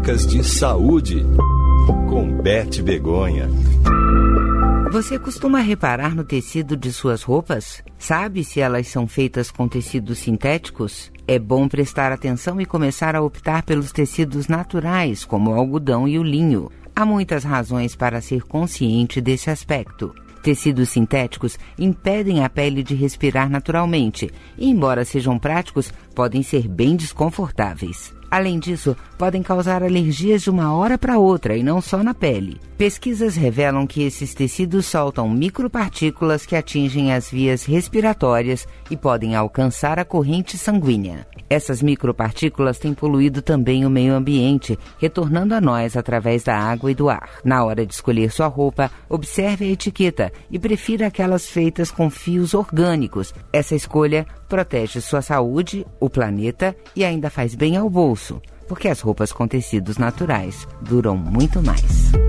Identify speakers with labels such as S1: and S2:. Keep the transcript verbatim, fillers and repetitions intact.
S1: Dicas de saúde com Beth Begonha.
S2: Você costuma reparar no tecido de suas roupas? Sabe se elas são feitas com tecidos sintéticos? É bom prestar atenção e começar a optar pelos tecidos naturais, como o algodão e o linho. Há muitas razões para ser consciente desse aspecto. Tecidos sintéticos impedem a pele de respirar naturalmente e, embora sejam práticos, podem ser bem desconfortáveis. Além disso, podem causar alergias de uma hora para outra e não só na pele. Pesquisas revelam que esses tecidos soltam micropartículas que atingem as vias respiratórias e podem alcançar a corrente sanguínea. Essas micropartículas têm poluído também o meio ambiente, retornando a nós através da água e do ar. Na hora de escolher sua roupa, observe a etiqueta e prefira aquelas feitas com fios orgânicos. Essa escolha protege sua saúde, o planeta e ainda faz bem ao bolso, porque as roupas com tecidos naturais duram muito mais.